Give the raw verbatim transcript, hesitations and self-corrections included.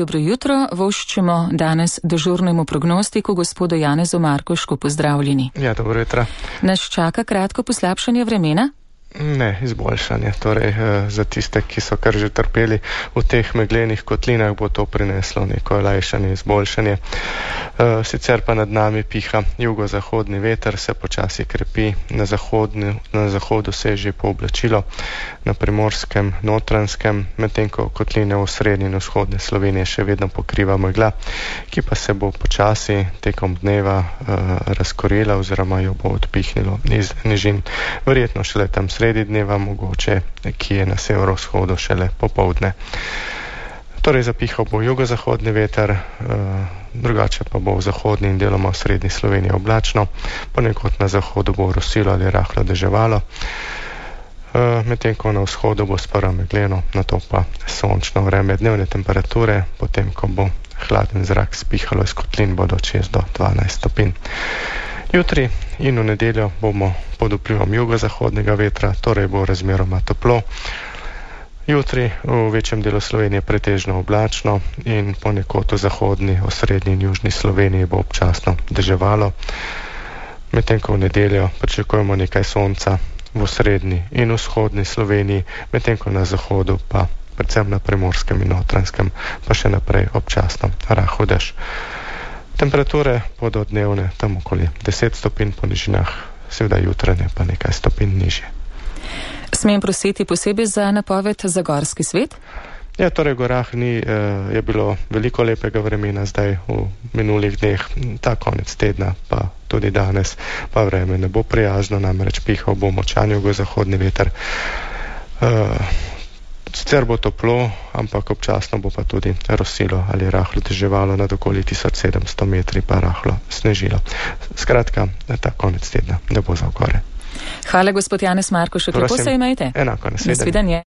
Dobro jutro, voščimo danes dežurnemu prognostiku gospodu Janezu Markošku, pozdravljeni. Ja, dobro jutro. Nas čaka kratko poslabšanje vremena? Ne, izboljšanje. Torej, za tiste, ki so kar že trpeli v teh meglenih kotlinah, bo to prineslo neko olajšanje, izboljšanje. Sicer pa nad nami piha jugozahodni veter, se počasi krepi, na, zahodni, na zahodu se je že pooblačilo, na primorskem, Notranjskem, medtem ko kotline v srednji in vzhodni Sloveniji še vedno pokriva megla, ki pa se bo počasi tekom dneva uh, razkorila oziroma jo bo odpihnilo iz nižin. Verjetno šele tam sredi dneva, mogoče, ki je na severovzhodu šele popoldne. Torej zapihal bo jugozahodni veter, drugače pa bo v zahodni in deloma v srednji Sloveniji oblačno, ponekod na zahodu bo rosilo ali rahlo deževalo, medtem ko na vzhodu bo sprva megleno, nato pa sončno vreme. Dnevne temperature, potem ko bo hladen zrak spihalo iz kotlin, bodo šest do dvanajst stopinj. Jutri in v nedeljo bomo pod vplivom jugozahodnega vetra, torej bo razmeroma toplo. Jutri v večjem delu Slovenije pretežno oblačno in ponekod v zahodni, osrednji in južni Sloveniji bo občasno deževalo. Medtem ko v nedeljo pričakujemo nekaj sonca v srednji in vzhodni Sloveniji, medtem ko na zahodu pa predvsem na primorskem in notranjskem pa še naprej občasno rahel dež. Temperature bodo dnevne tam okoli deset stopinj po nižinah, seveda jutranje pa nekaj stopinj nižje. Smem prositi posebej za napoved za gorski svet? Ja, torej v gorah ni, eh, je bilo veliko lepega vremena zdaj v minulih dneh, ta konec tedna pa tudi danes pa vreme ne bo prijazno, namreč pihal bo močan jugozahodni veter. Eh, Sicer bo toplo, ampak občasno bo pa tudi rosilo ali rahlo deževalo, nad okoli tisoč sedemsto metri pa rahlo snežilo. Skratka, ta konec tedna ne bo za gore. Hvala, gospod Janez Markošek, lepo se imejte. Enako, nasvidenje.